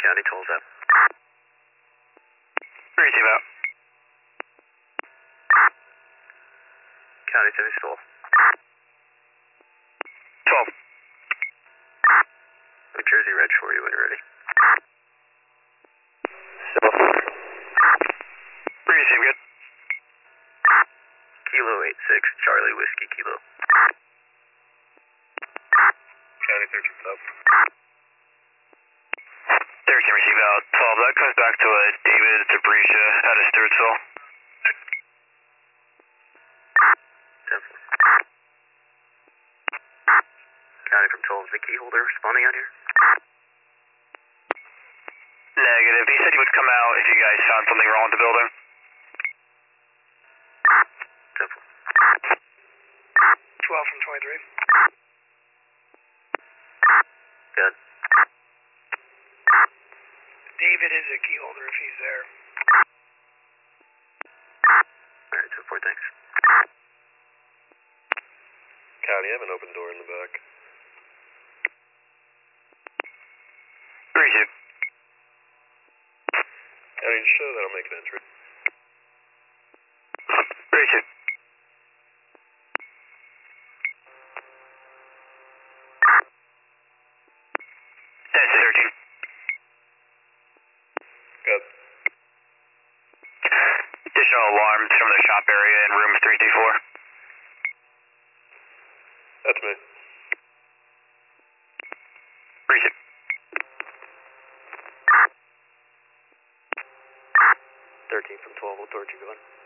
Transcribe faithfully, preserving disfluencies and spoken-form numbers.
County tolls out. Receive out. County finish full. twelve. New Jersey Reg for you when you're ready. So. Receive good. Kilo eight six, Charlie Whiskey Kilo. County thirteen sub. thirteen receive out. twelve. That comes back to a David Zabrisha out of Sturtsville. Temple. County from twelve is the key holder responding out here. Negative. He said he would come out if you guys found something wrong with the building. Temple. twelve from twenty-three. Good. David is a key holder if he's there. Alright, two four, thanks. County, I have an open door in the back. Receive. County, just show that I'll make an entry. Receive. Tennessee thirteen. Good. Additional alarms from the shop area in room three two four. That's me. Receive. thirteen from twelve, what door did you go in?